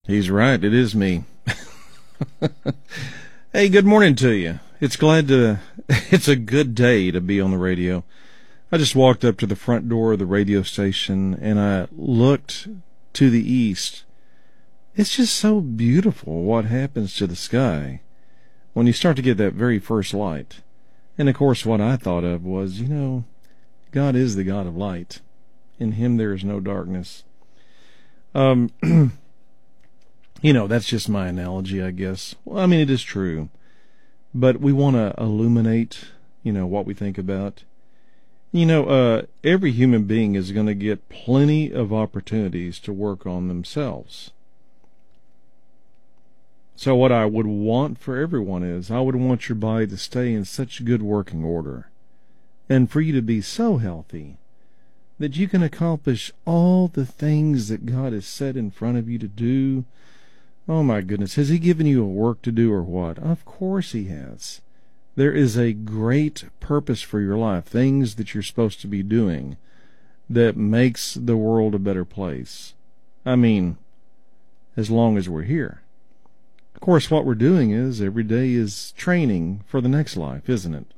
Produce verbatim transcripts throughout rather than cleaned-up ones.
He's right. It is me. Hey, good morning to you. It's glad to, it's a good day to be on the radio. I just walked up to the front door of the radio station and I looked to the east. It's just so beautiful what happens to the sky when you start to get that very first light. And of course, what I thought of was, you know, God is the God of light. In him there is no darkness. Um, you know, that's just my analogy, I guess. Well, I mean, it is true. But we want to illuminate, you know, what we think about. You know, uh, every human being is going to get plenty of opportunities to work on themselves. So what I would want for everyone is, I would want your body to stay in such good working order, and for you to be so healthy that you can accomplish all the things that God has set in front of you to do. Oh my goodness, has he given you a work to do or what? Of course he has. There is a great purpose for your life, things that you're supposed to be doing that makes the world a better place. I mean, as long as we're here. Of course, what we're doing is every day is training for the next life, isn't it?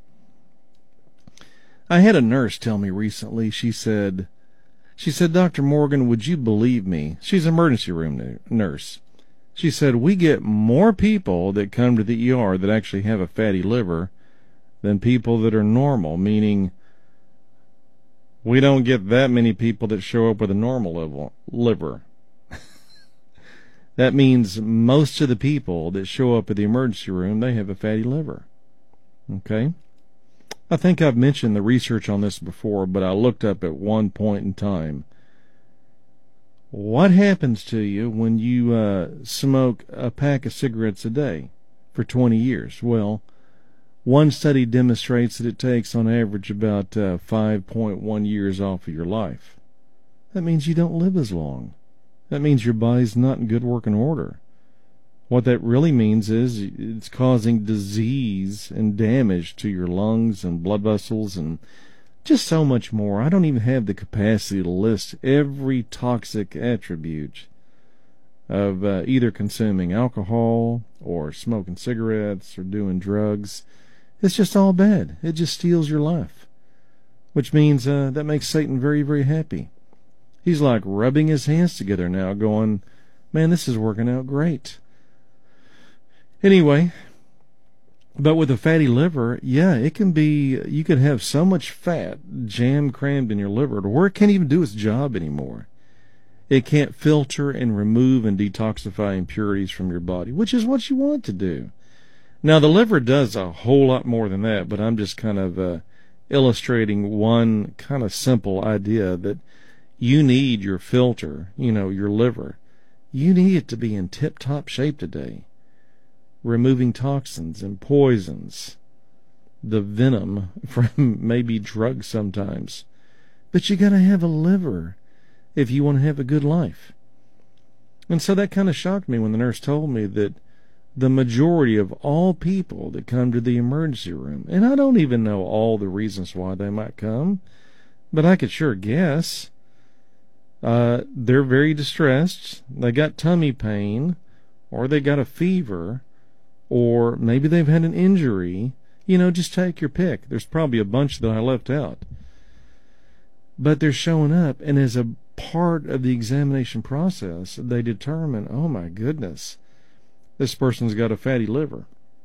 I had a nurse tell me recently, she said, she said, Doctor Morgan, would you believe me? She's an emergency room nurse. She said, we get more people that come to the E R that actually have a fatty liver than people that are normal, meaning we don't get that many people that show up with a normal level, liver. That means most of the people that show up at the emergency room, they have a fatty liver. Okay? I think I've mentioned the research on this before, but I looked up at one point in time. What happens to you when you uh, smoke a pack of cigarettes a day for twenty years? Well, one study demonstrates that it takes on average about uh, five point one years off of your life. That means you don't live as long. That means your body's not in good working order. What that really means is it's causing disease and damage to your lungs and blood vessels and just so much more. I don't even have the capacity to list every toxic attribute of uh, either consuming alcohol or smoking cigarettes or doing drugs. It's just all bad. It just steals your life, which means uh, that makes Satan very, very happy. He's like rubbing his hands together now going, man, this is working out great. Anyway, but with a fatty liver, yeah, it can be, you can have so much fat jam crammed in your liver to where it can't even do its job anymore. It can't filter and remove and detoxify impurities from your body, which is what you want to do. Now, the liver does a whole lot more than that, but I'm just kind of uh, illustrating one kind of simple idea that you need your filter, you know, your liver. You need it to be in tip-top shape today, removing toxins and poisons, the venom from maybe drugs sometimes. But you got to have a liver if you want to have a good life. And so that kind of shocked me when the nurse told me that the majority of all people that come to the emergency room, and I don't even know all the reasons why they might come, but I could sure guess. Uh, they're very distressed, they got tummy pain, or they got a fever, or maybe they've had an injury. You know, just take your pick. There's probably a bunch that I left out. But they're showing up, and as a part of the examination process, they determine, oh my goodness, this person's got a fatty liver.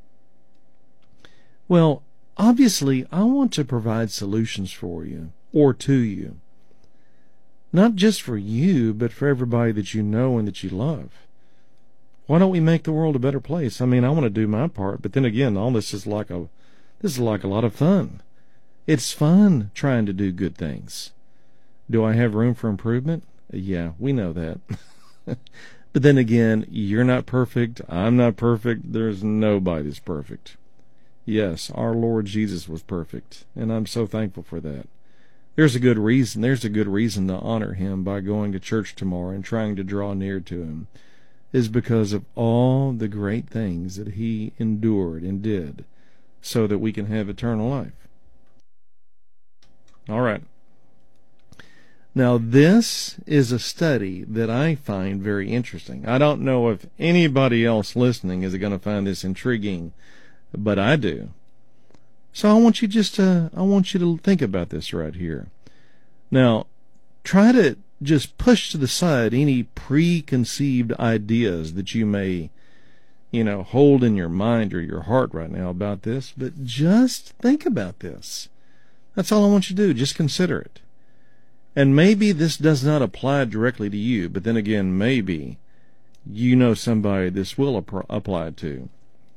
Well, obviously, I want to provide solutions for you, or to you. Not just for you, but for everybody that you know and that you love. Why don't we make the world a better place? I mean, I want to do my part, but then again, all this is like a, this is like a lot of fun. It's fun trying to do good things. Do I have room for improvement? Yeah, we know that. But then again, you're not perfect. I'm not perfect. There's nobody that's perfect. Yes, our Lord Jesus was perfect, and I'm so thankful for that. There's a good reason. There's a good reason to honor him by going to church tomorrow and trying to draw near to him, is because of all the great things that he endured and did so that we can have eternal life. All right. Now, this is a study that I find very interesting. I don't know if anybody else listening is going to find this intriguing, but I do. So I want you just to, I want you to think about this right here. Now, try to just push to the side any preconceived ideas that you may, you know, hold in your mind or your heart right now about this, but just think about this. That's all I want you to do. Just consider it. And maybe this does not apply directly to you, but then again, maybe you know somebody this will ap- apply to.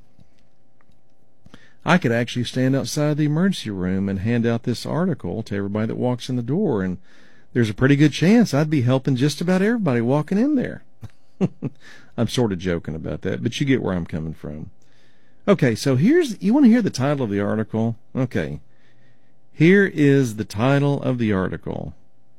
I could actually stand outside the emergency room and hand out this article to everybody that walks in the door, and there's a pretty good chance I'd be helping just about everybody walking in there. I'm sort of joking about that, but you get where I'm coming from. Okay, so here's, you want to hear the title of the article? Okay. Here is the title of the article.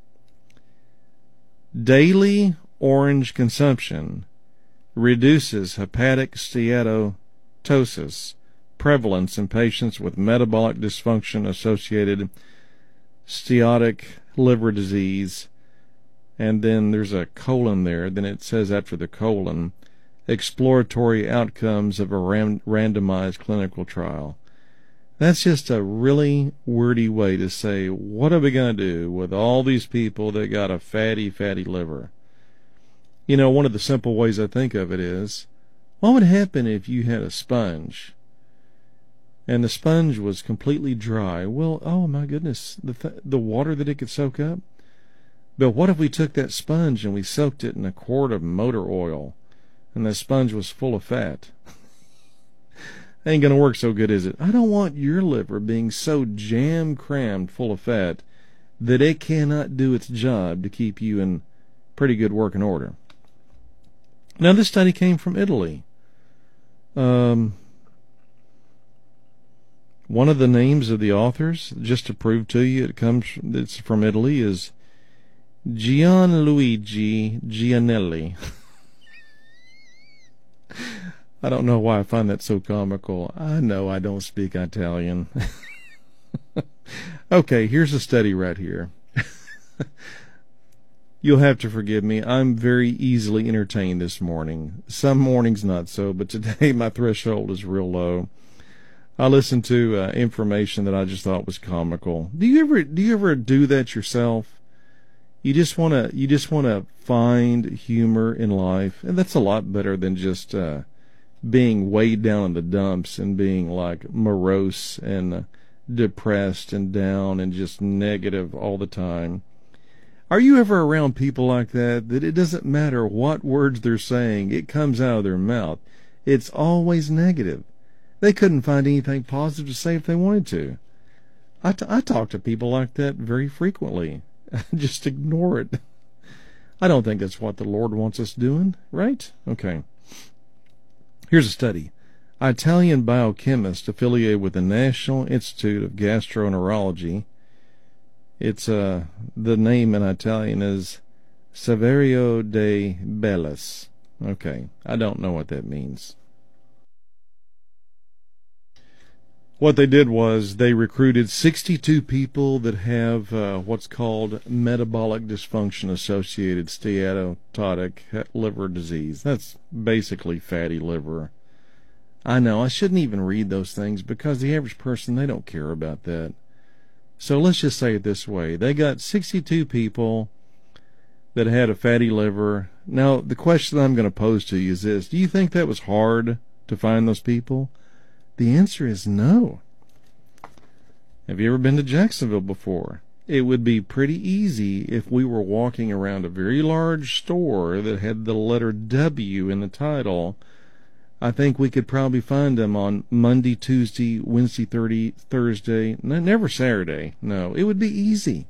Daily orange consumption reduces hepatic steatosis prevalence in patients with metabolic dysfunction associated steatotic liver disease. And then there's a colon there. Then it says after the colon, exploratory outcomes of a ram- randomized clinical trial. That's just a really wordy way to say, what are we going to do with all these people that got a fatty, fatty liver? You know, one of the simple ways I think of it is, what would happen if you had a sponge and the sponge was completely dry? Well, oh my goodness, the th- the water that it could soak up. But what if we took that sponge and we soaked it in a quart of motor oil and the sponge was full of fat? Ain't going to work so good, is it? I don't want your liver being so jam-crammed full of fat that it cannot do its job to keep you in pretty good working order. Now, this study came from Italy. Um, one of the names of the authors, just to prove to you it comes from, it's from Italy, is Gianluigi Gianelli. I don't know why I find that so comical. I know I don't speak Italian. Okay, here's a study right here. You'll have to forgive me. I'm very easily entertained this morning. Some mornings not so, but today my threshold is real low. I listened to uh, information that I just thought was comical. Do you ever do you ever do that yourself? You just want to you just want to find humor in life, and that's a lot better than just uh being weighed down in the dumps and being like morose and uh, depressed and down and just negative all the time. Are you ever around people like that, that it doesn't matter what words they're saying, it comes out of their mouth? It's always negative. They couldn't find anything positive to say if they wanted to. I, t- I talk to people like that very frequently. Just ignore it. I don't think that's what the Lord wants us doing, right? Okay. Here's a study. Italian biochemist affiliated with the National Institute of Gastroenterology. It's uh the name in Italian is Saverio de Bellis. Okay, I don't know what that means. What they did was they recruited sixty-two people that have uh, what's called metabolic dysfunction associated steatotic liver disease. That's basically fatty liver. I know, I shouldn't even read those things because the average person, they don't care about that. So let's just say it this way. They got sixty-two people that had a fatty liver. Now, the question I'm going to pose to you is this. Do you think that was hard to find those people? The answer is no. Have you ever been to Jacksonville before? It would be pretty easy if we were walking around a very large store that had the letter W in the title. I think we could probably find them on Monday, Tuesday, Wednesday, Thursday, Thursday, never Saturday. No, it would be easy.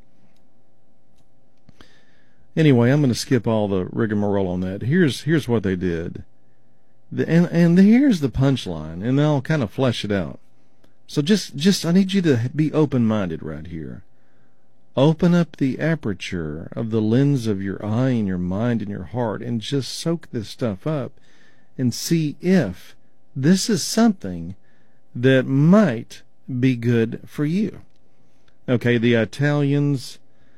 Anyway, I'm going to skip all the rigmarole on that. Here's here's what they did. The, and and here's the punchline, and I'll kind of flesh it out. So just, just I need you to be open-minded right here. Open up the aperture of the lens of your eye and your mind and your heart and just soak this stuff up and see if this is something that might be good for you. Okay, the Italians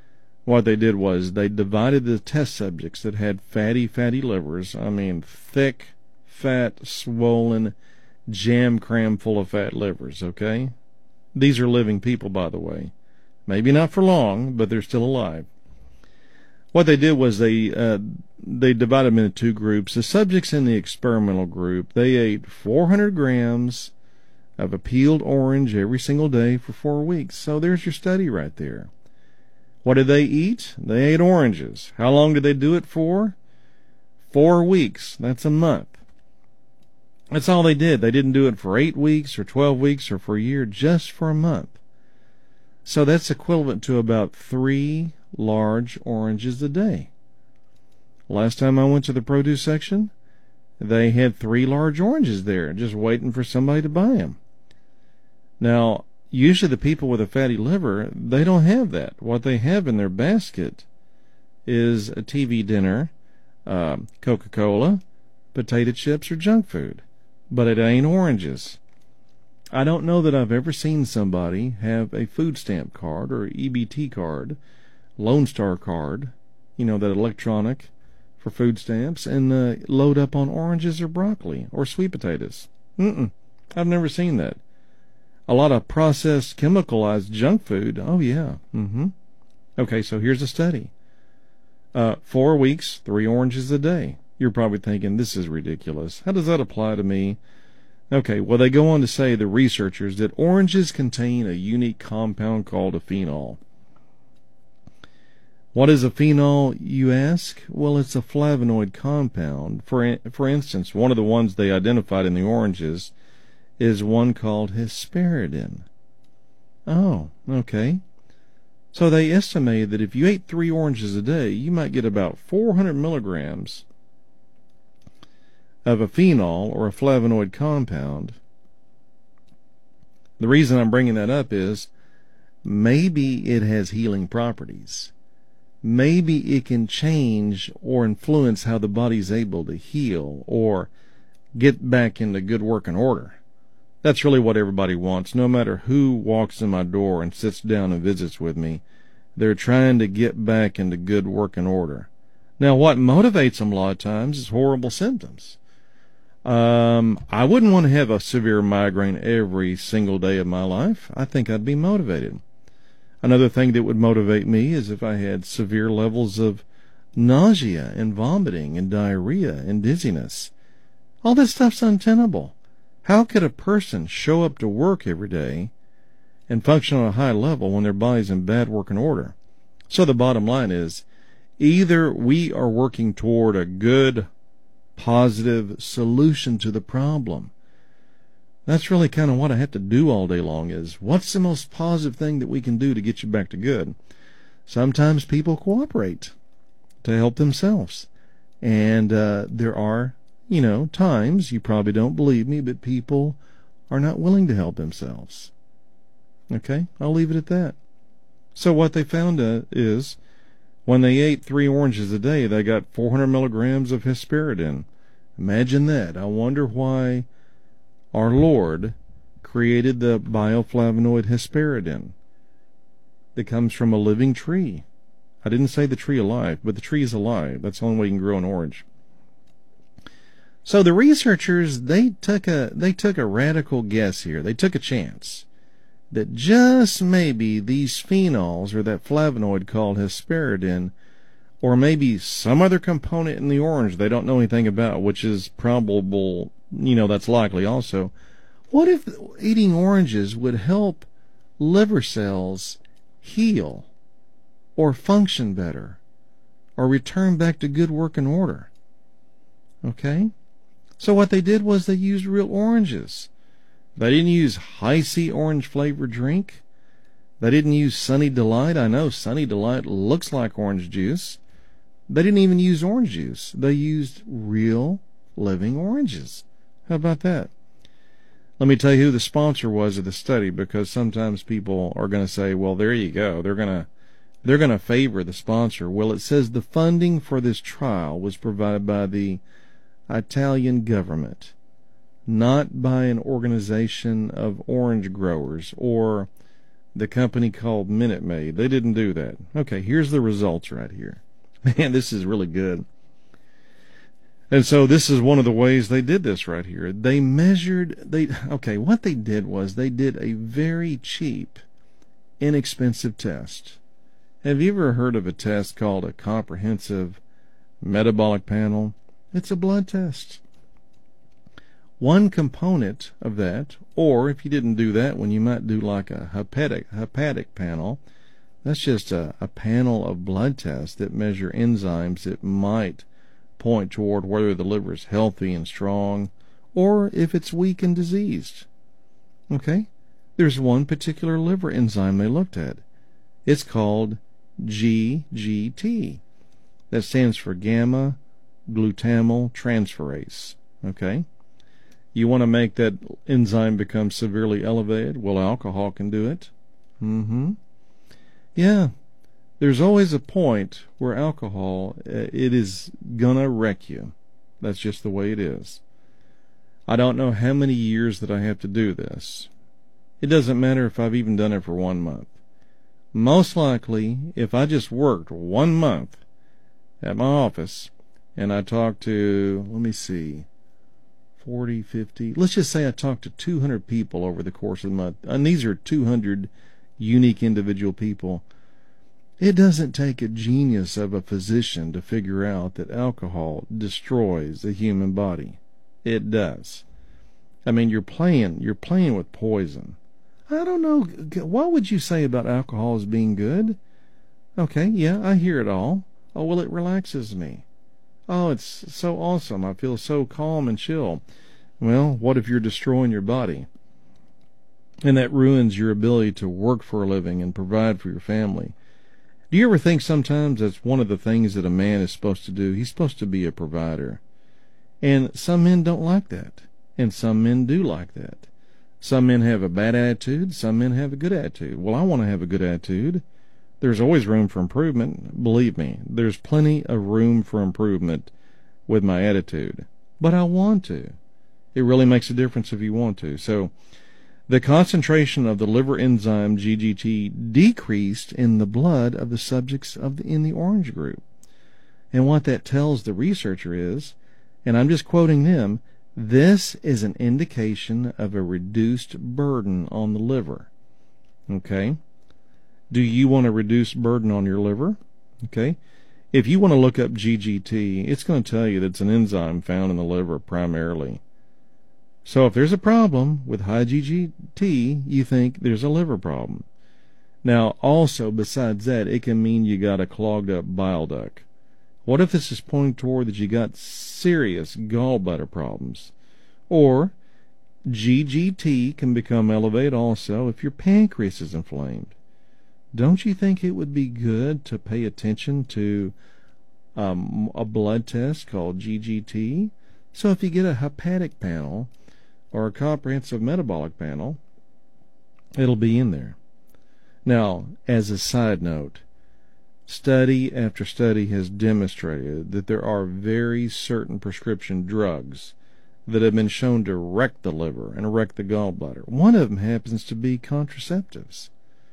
What they did was they divided the test subjects that had fatty, fatty livers. I mean, thick, fat, swollen, jam cram full of fat livers, okay? These are living people, by the way. Maybe not for long, but they're still alive. What they did was they uh, they divided them into two groups. The subjects in the experimental group, they ate four hundred grams of a peeled orange every single day for four weeks. So there's your study right there. What did they eat? They ate oranges. How long did they do it for? Four weeks. That's a month. That's all they did. They didn't do it for eight weeks or twelve weeks or for a year, just for a month. So that's equivalent to about three large oranges a day. Last time I went to the produce section, they had three large oranges there, just waiting for somebody to buy them. Now, usually the people with a fatty liver, they don't have that. What they have in their basket is a T V dinner, uh, Coca-Cola, potato chips, or junk food. But it ain't oranges. I don't know that I've ever seen somebody have a food stamp card or E B T card, Lone Star card, you know, that electronic for food stamps, and uh, load up on oranges or broccoli or sweet potatoes. Mm-mm. I've never seen that. A lot of processed, chemicalized junk food. Oh, yeah. Mm-hmm. Okay, so here's a study. Uh, four weeks, three oranges a day. You're probably thinking, this is ridiculous. How does that apply to me? Okay, well, they go on to say, the researchers, that oranges contain a unique compound called a phenol. What is a phenol, you ask? Well, it's a flavonoid compound. For, in, for instance, one of the ones they identified in the oranges is one called hesperidin. Oh, okay. So they estimated that if you ate three oranges a day, you might get about four hundred milligrams of a phenol or a flavonoid compound. The reason I'm bringing that up is maybe it has healing properties. Maybe it can change or influence how the body's able to heal or get back into good working order. That's really what everybody wants. No matter who walks in my door and sits down and visits with me, they're trying to get back into good working order. Now, what motivates them a lot of times is horrible symptoms. Um, I wouldn't want to have a severe migraine every single day of my life. I think I'd be motivated. Another thing that would motivate me is if I had severe levels of nausea and vomiting and diarrhea and dizziness. All this stuff's untenable. How could a person show up to work every day and function on a high level when their body's in bad working order? So the bottom line is, either we are working toward a good, positive solution to the problem. That's really kind of what I have to do all day long, is what's the most positive thing that we can do to get you back to good? Sometimes people cooperate to help themselves. And uh, there are, you know, times, you probably don't believe me, but people are not willing to help themselves. Okay? I'll leave it at that. So what they found uh, is, when they ate three oranges a day, they got four hundred milligrams of hesperidin. Imagine that. I wonder why our Lord created the bioflavonoid hesperidin that comes from a living tree. I didn't say the tree alive, but the tree is alive. That's the only way you can grow an orange. So the researchers, they took a they took a radical guess here. They took a chance that just maybe these phenols, or that flavonoid called hesperidin, or maybe some other component in the orange they don't know anything about, which is probable, you know, that's likely also. What if eating oranges would help liver cells heal or function better or return back to good working order? Okay? So what they did was they used real oranges. They didn't use Hi-C orange flavored drink. They didn't use Sunny Delight. I know Sunny Delight looks like orange juice. They didn't even use orange juice. They used real living oranges. How about that? Let me tell you who the sponsor was of the study, because sometimes people are going to say, well, there you go. They're going to they're going to favor the sponsor. Well, it says the funding for this trial was provided by the Italian government, not by an organization of orange growers or the company called Minute Maid. They didn't do that. Okay, here's the results right here. Man, this is really good. And so this is one of the ways they did this right here. They measured, they, okay, what they did was they did a very cheap, inexpensive test. Have you ever heard of a test called a comprehensive metabolic panel? It's a blood test. One component of that, or if you didn't do that one, you might do like a hepatic, hepatic panel. That's just a, a panel of blood tests that measure enzymes that might point toward whether the liver is healthy and strong or if it's weak and diseased. Okay? There's one particular liver enzyme they looked at. It's called G G T. That stands for gamma glutamyl transferase. Okay? You want to make that enzyme become severely elevated? Well, alcohol can do it. Mm-hmm. Yeah. There's always a point where alcohol, it is gonna wreck you. That's just the way it is. I don't know how many years that I have to do this. It doesn't matter if I've even done it for one month. Most likely, if I just worked one month at my office and I talked to, let me see, forty, fifty, let's just say I talked to two hundred people over the course of the month, and these are two hundred unique individual people. It doesn't take a genius of a physician to figure out that alcohol destroys the human body. It does. I mean, you're playing, you're playing with poison. I don't know. What would you say about alcohol as being good? Okay, yeah, I hear it all. Oh, well, it relaxes me. Oh, it's so awesome. I feel so calm and chill. Well, what if you're destroying your body? And that ruins your ability to work for a living and provide for your family. Do you ever think sometimes that's one of the things that a man is supposed to do? He's supposed to be a provider. And some men don't like that. And some men do like that. Some men have a bad attitude. Some men have a good attitude. Well, I want to have a good attitude. There's always room for improvement. Believe me, there's plenty of room for improvement with my attitude. But I want to. It really makes a difference if you want to. So, the concentration of the liver enzyme G G T decreased in the blood of the subjects of the, in the orange group. And what that tells the researcher is, and I'm just quoting them, this is an indication of a reduced burden on the liver. Okay? Do you want a reduced burden on your liver? Okay? If you want to look up G G T, it's going to tell you that it's an enzyme found in the liver primarily. So if there's a problem with high G G T, you think there's a liver problem. Now, also, besides that, it can mean you got a clogged up bile duct. What if this is pointing toward that you got serious gallbladder problems? Or G G T can become elevated also if your pancreas is inflamed. Don't you think it would be good to pay attention to um, a blood test called G G T? So if you get a hepatic panel or a comprehensive metabolic panel, it'll be in there. Now, as a side note, study after study has demonstrated that there are very certain prescription drugs that have been shown to wreck the liver and wreck the gallbladder. One of them happens to be contraceptives.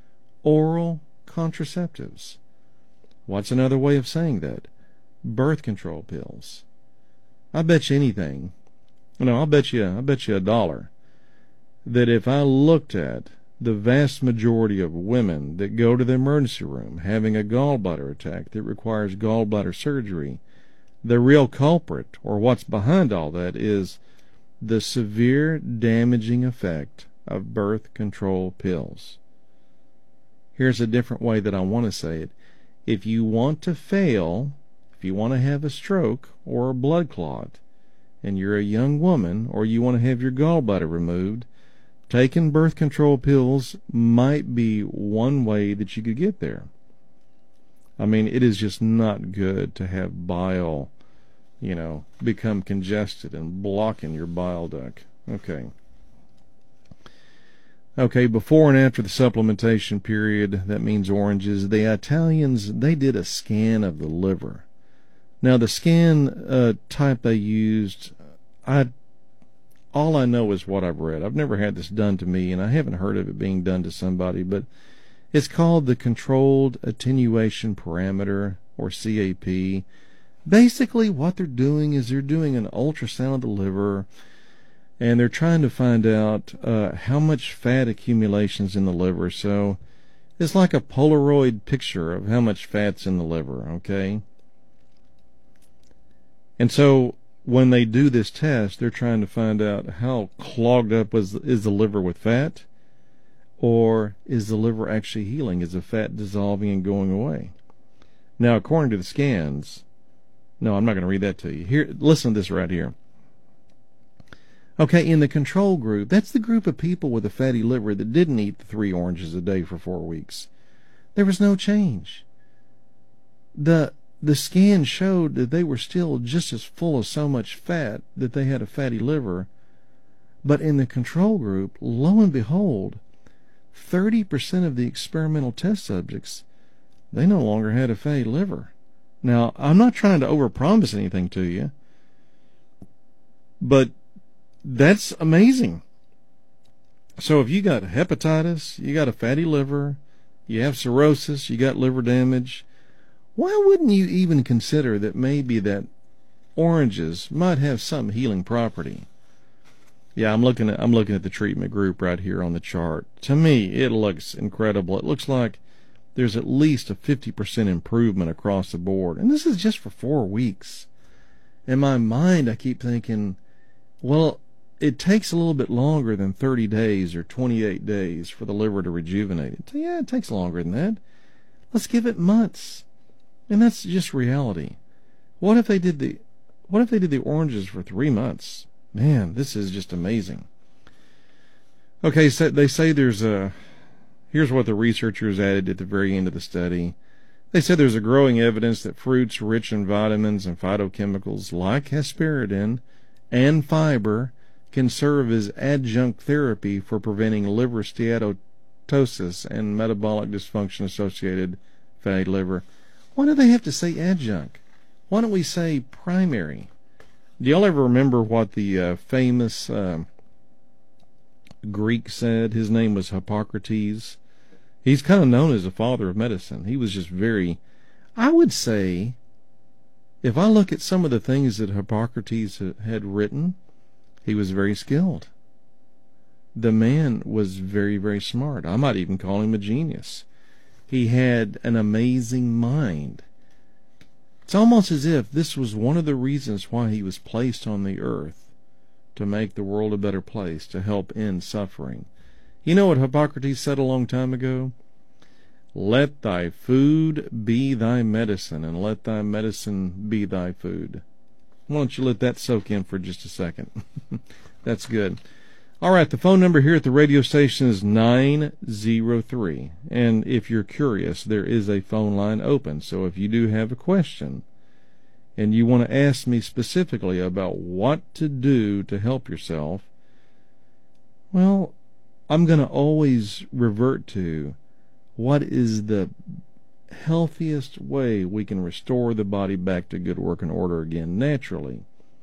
Oral contraceptives. What's another way of saying that? Birth control pills. I bet you anything. No, I'll bet you, I bet you a dollar that if I looked at the vast majority of women that go to the emergency room having a gallbladder attack that requires gallbladder surgery, the real culprit, or what's behind all that, is the severe damaging effect of birth control pills. Here's a different way that I want to say it. If you want to fail, if you want to have a stroke or a blood clot, and you're a young woman, or you want to have your gallbladder removed, taking birth control pills might be one way that you could get there. I mean, it is just not good to have bile, you know, become congested and blocking your bile duct. Okay. Okay, before and after the supplementation period, that means oranges, the Italians, they did a scan of the liver. Now, the scan uh, type they used, I all I know is what I've read. I've never had this done to me, and I haven't heard of it being done to somebody, but It's called the Controlled Attenuation Parameter, or C A P. Basically, what they're doing is they're doing an ultrasound of the liver, and they're trying to find out uh, how much fat accumulation's in the liver. So it's like a Polaroid picture of how much fat's in the liver, okay? And so when they do this test, they're trying to find out how clogged up is, is the liver with fat, or is the liver actually healing? Is the fat dissolving and going away? Now, according to the scans, no, I'm not going to read that to you. Here, listen to this right here. Okay, in the control group, that's the group of people with a fatty liver that didn't eat the three oranges a day for four weeks. There was no change. The the scan showed that they were still just as full of so much fat that they had a fatty liver. But in the control group, lo and behold, thirty percent of the experimental test subjects, they no longer had a fatty liver. Now, I'm not trying to overpromise anything to you, but that's amazing. So if you got hepatitis, you got a fatty liver, you have cirrhosis, you got liver damage, why wouldn't you even consider that maybe that oranges might have some healing property? Yeah, I'm looking at I'm looking at the treatment group right here on the chart. To me, it looks incredible. It looks like there's at least a fifty percent improvement across the board. And this is just for four weeks. In my mind, I keep thinking, well, it takes a little bit longer than thirty days or twenty-eight days for the liver to rejuvenate it. Yeah, it takes longer than that. Let's give it months. And that's just reality. What if they did the what if they did the oranges for three months? Man, this is just amazing. Okay, so they say there's a here's what the researchers added at the very end of the study. They said there's a growing evidence that fruits rich in vitamins and phytochemicals like hesperidin and fiber can serve as adjunct therapy for preventing liver steatosis and metabolic dysfunction associated fatty liver. Why do they have to say adjunct? Why don't we say primary? Do y'all ever remember what the uh, famous uh, Greek said? His name was Hippocrates. He's kind of known as the father of medicine. He was just very, I would say, if I look at some of the things that Hippocrates had written, he was very skilled. The man was very, very smart. I might even call him a genius. He had an amazing mind. It's almost as if this was one of the reasons why he was placed on the earth, to make the world a better place, to help end suffering. You know what Hippocrates said a long time ago? Let thy food be thy medicine, and let thy medicine be thy food. Why don't you let that soak in for just a second? That's good. All right, the phone number here at the radio station is nine zero three. And if you're curious, there is a phone line open. So if you do have a question and you want to ask me specifically about what to do to help yourself, well, I'm going to always revert to what is the healthiest way we can restore the body back to good working order again naturally.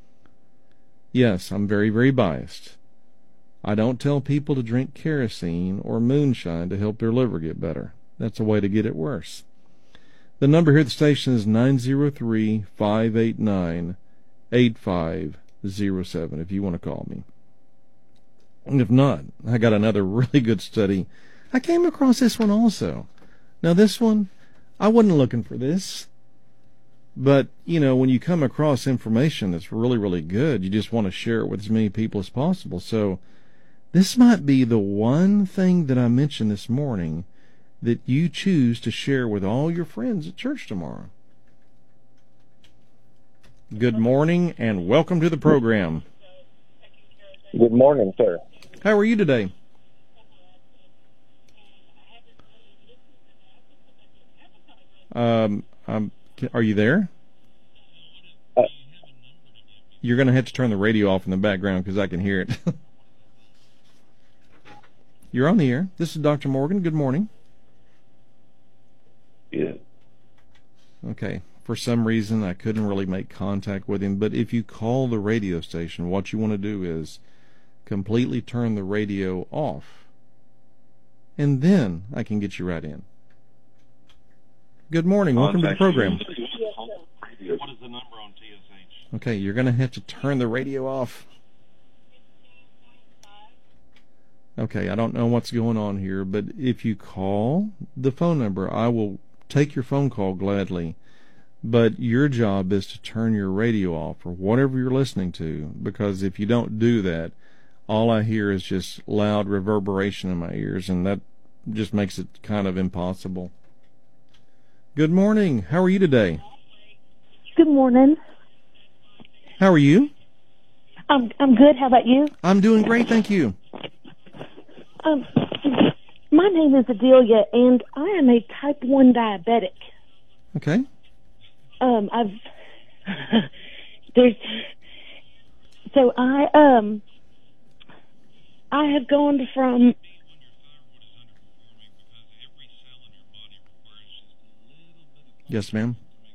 Yes, I'm very, very biased. I don't tell people to drink kerosene or moonshine to help their liver get better. That's a way to get it worse. The number here at the station is nine zero three, five eight nine, eight five zero seven if you want to call me. And if not, I got another really good study. I came across this one also. Now this one, I wasn't looking for this. But, you know, when you come across information that's really, really good, you just want to share it with as many people as possible. So this might be the one thing that I mentioned this morning that you choose to share with all your friends at church tomorrow. Good morning and welcome to the program. Good morning, sir. How are you today? Um, um, are you there? Uh, You're going to have to turn the radio off in the background because I can hear it. You're on the air. This is Doctor Morgan. Good morning. yeah. Okay. For some reason, I couldn't really make contact with him. But if you call the radio station, what you want to do is completely turn the radio off. and then I can get you right in. Good morning. Welcome to the program. What is the number on T S H? Okay, you're going to have to turn the radio off. Okay, I don't know what's going on here, but if you call the phone number, I will take your phone call gladly. But your job is to turn your radio off or whatever you're listening to, because if you don't do that, all I hear is just loud reverberation in my ears, and that just makes it kind of impossible. Good morning. How are you today? Good morning. How are you? I'm I'm good. How about you? I'm doing great, thank you. Um, my name is Adelia, and I am a type one diabetic. Okay. Um, I've there's so I um I have gone from Yes, ma'am.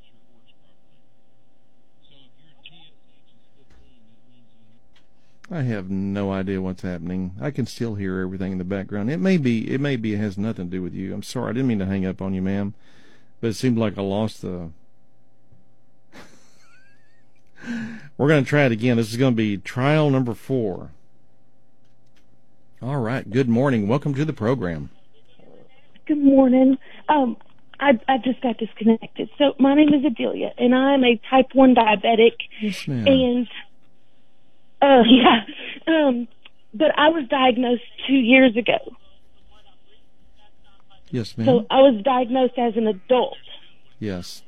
I have no idea what's happening. I can still hear everything in the background. It may be, it may be, it has nothing to do with you. I'm sorry, I didn't mean to hang up on you, ma'am, but it seemed like I lost the. We're going to try it again. This is going to be trial number four. All right. Good morning. Welcome to the program. Good morning. Um, I I just got disconnected. So my name is Adelia, and I am a type one diabetic. Yes, ma'am. And uh, yeah, um, but I was diagnosed two years ago. Yes, ma'am. So I was diagnosed as an adult. Yes.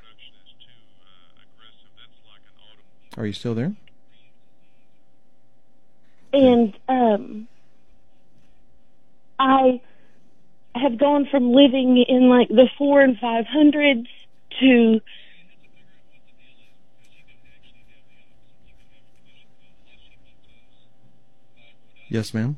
Are you still there? And um, I have gone from living in like the four and five hundreds to Yes, ma'am.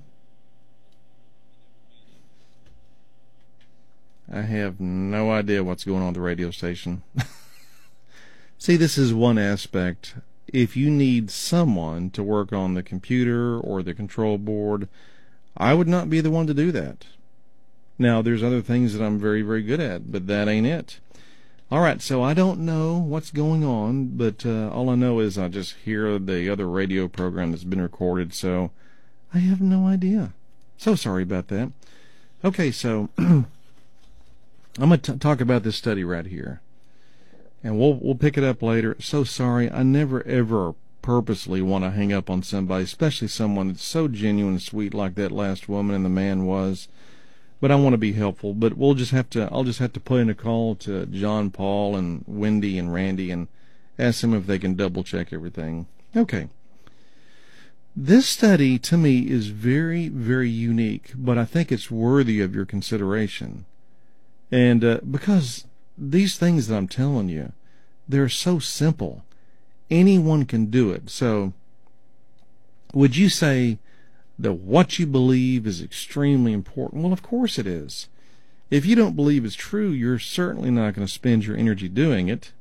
I have no idea what's going on at the radio station. See, this is one aspect. If you need someone to work on the computer or the control board, I would not be the one to do that. Now, there's other things that I'm very, very good at, but that ain't it. All right, so I don't know what's going on, but uh, all I know is I just hear the other radio program that's been recorded, so I have no idea. So sorry about that. Okay, so I'm going to talk about this study right here. And we'll we'll pick it up later. So sorry, I never ever purposely want to hang up on somebody, especially someone that's so genuine and sweet like that last woman and the man was. But I want to be helpful. But we'll just have to. I'll just have to put in a call to John Paul and Wendy and Randy and ask them if they can double check everything. Okay. This study to me is very very unique, but I think it's worthy of your consideration, and uh, because. These things that I'm telling you, they're so simple. Anyone can do it. So, would you say that what you believe is extremely important? Well, of course it is. If you don't believe it's true, you're certainly not going to spend your energy doing it.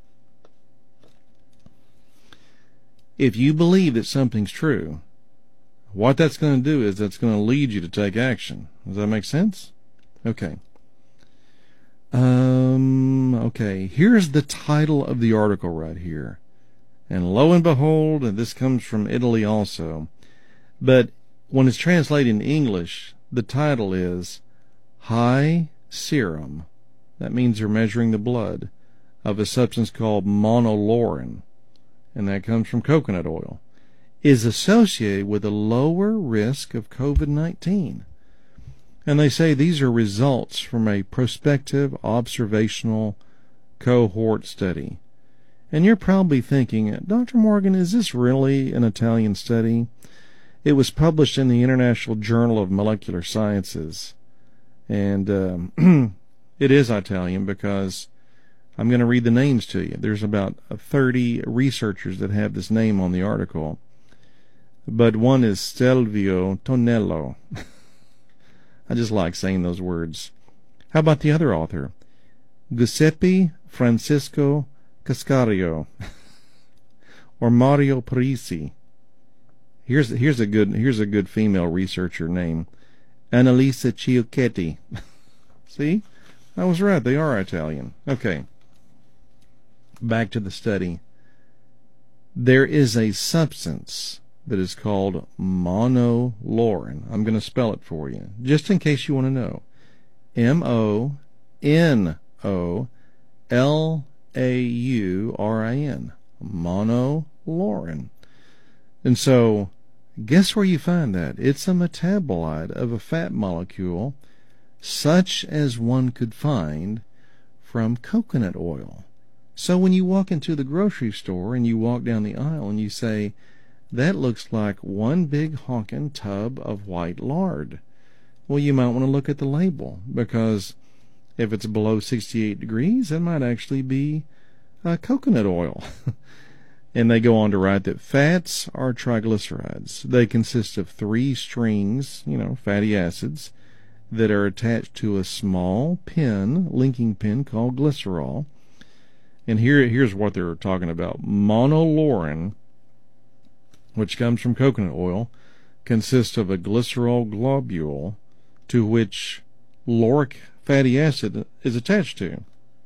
If you believe that something's true, what that's going to do is that's going to lead you to take action. Does that make sense? Okay. Um, okay, here's the title of the article right here. And lo and behold, and this comes from Italy also, but when it's translated in English, the title is High Serum. That means they're measuring the blood of a substance called monolaurin, and that comes from coconut oil, is associated with a lower risk of COVID nineteen. And they say these are results from a prospective observational cohort study. And you're probably thinking, Doctor Morgan, is this really an Italian study? It was published in the International Journal of Molecular Sciences. And um, it is Italian because I'm going to read the names to you. There's about thirty researchers that have this name on the article. But one is Stelvio Tonello. I just like saying those words. How about the other author? Giuseppe Francisco Cascario or Mario Parisi. Here's here's a good here's a good female researcher name. Annalisa Chiocchetti. See? I was right. They are Italian. Okay. Back to the study. There is a substance that is called monolaurin. I'm going to spell it for you, just in case you want to know. M O N O L A U R I N. Monolaurin. And so, guess where you find that? It's a metabolite of a fat molecule such as one could find from coconut oil. So when you walk into the grocery store and you walk down the aisle and you say, that looks like one big honkin' tub of white lard. Well, you might want to look at the label, because if it's below sixty-eight degrees, it might actually be uh, coconut oil. And they go on to write that fats are triglycerides. They consist of three strings, you know, fatty acids, that are attached to a small pin, linking pin called glycerol. And here, here's what they're talking about. Monolaurin, which comes from coconut oil, consists of a glycerol globule to which lauric fatty acid is attached to.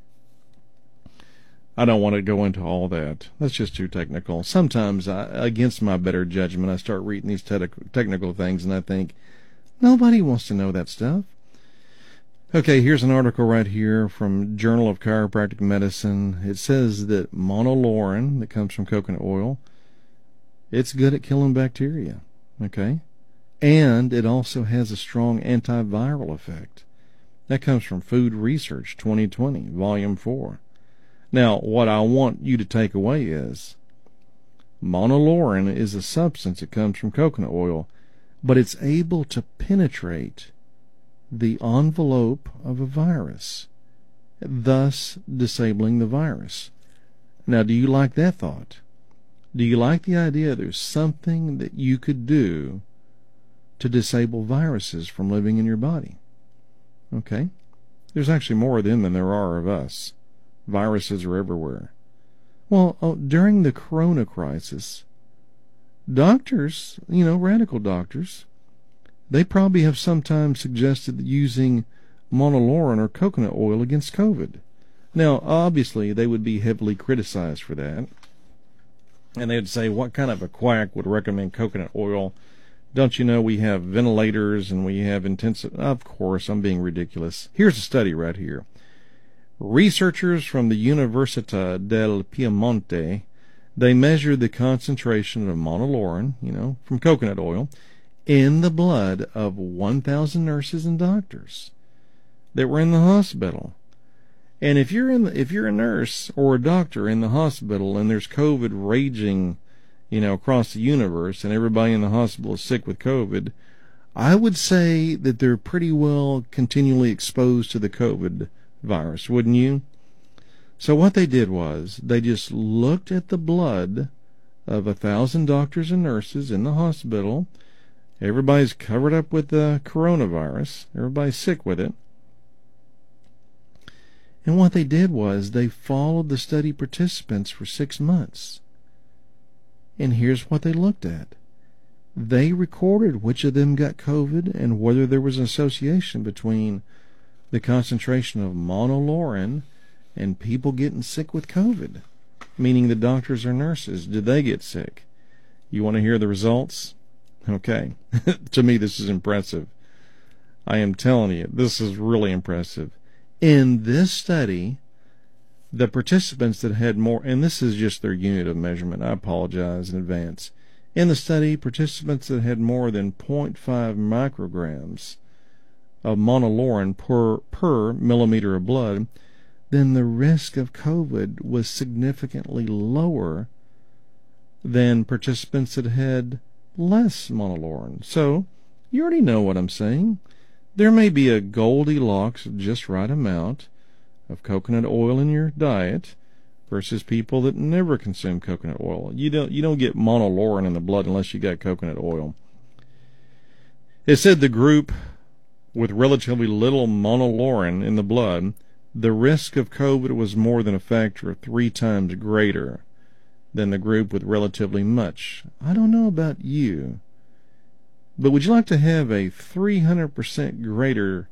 I don't want to go into all that. That's just too technical. Sometimes, I, against my better judgment, I start reading these te- technical things and I think, nobody wants to know that stuff. Okay, here's an article right here from Journal of Chiropractic Medicine. It says that monolaurin, that comes from coconut oil, it's good at killing bacteria, okay? And it also has a strong antiviral effect. That comes from Food Research twenty twenty, Volume four. Now, what I want you to take away is monolaurin is a substance that comes from coconut oil, but it's able to penetrate the envelope of a virus, thus disabling the virus. Now, do you like that thought? Do you like the idea there's something that you could do to disable viruses from living in your body? Okay? There's actually more of them than there are of us. Viruses are everywhere. Well, oh, during the corona crisis, doctors, you know, radical doctors, they probably have sometimes suggested using monolaurin or coconut oil against COVID. Now, obviously, they would be heavily criticized for that. And they would say, what kind of a quack would recommend coconut oil? Don't you know we have ventilators and we have intensive... Of course, I'm being ridiculous. Here's a study right here. Researchers from the Università del Piemonte, they measured the concentration of monolaurin, you know, from coconut oil, in the blood of one thousand nurses and doctors that were in the hospital. And if you're in the, if you're a nurse or a doctor in the hospital and there's COVID raging, you know, across the universe and everybody in the hospital is sick with COVID, I would say that they're pretty well continually exposed to the COVID virus, wouldn't you? So what they did was they just looked at the blood of a thousand doctors and nurses in the hospital. Everybody's covered up with the coronavirus. Everybody's sick with it. And what they did was they followed the study participants for six months. And here's what they looked at. They recorded which of them got COVID and whether there was an association between the concentration of monolaurin and people getting sick with COVID, meaning the doctors or nurses. Did they get sick? You want to hear the results? Okay. To me, this is impressive. I am telling you, this is really impressive. In this study, the participants that had more, and this is just their unit of measurement, I apologize in advance. In the study, participants that had more than zero point five micrograms of monolaurin per, per millimeter of blood, then the risk of COVID was significantly lower than participants that had less monolaurin. So, you already know what I'm saying. There may be a Goldilocks, just right amount of coconut oil in your diet versus people that never consume coconut oil. You don't, you don't get monolaurin in the blood unless you got coconut oil. It said the group with relatively little monolaurin in the blood, the risk of COVID was more than a factor of three times greater than the group with relatively much. I don't know about you, But would you like to have a three hundred percent greater,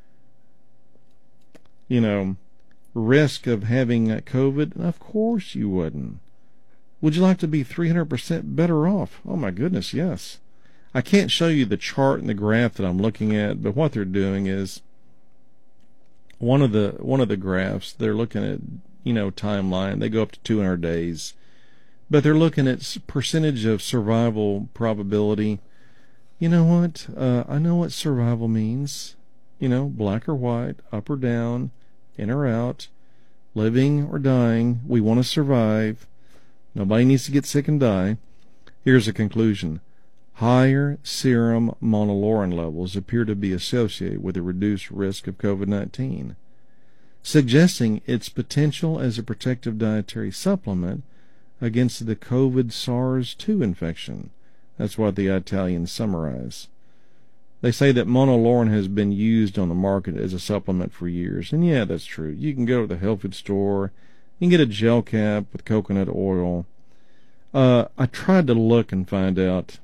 you know, risk of having COVID? Of course you wouldn't. Would you like to be three hundred percent better off? Oh my goodness, yes. I can't show you the chart and the graph that I'm looking at, but what they're doing is one of the one of the graphs, they're looking at, you know, timeline. They go up to two hundred days. But they're looking at percentage of survival probability. You know what? Uh, I know what survival means. You know, black or white, up or down, in or out, living or dying. We want to survive. Nobody needs to get sick and die. Here's a conclusion. Higher serum monolaurin levels appear to be associated with a reduced risk of COVID nineteen, suggesting its potential as a protective dietary supplement against the COVID SARS two infection. That's what the Italians summarize. They say that monolaurin has been used on the market as a supplement for years, and yeah, that's true. You can go to the health food store, you can get a gel cap with coconut oil. Uh, I tried to look and find out,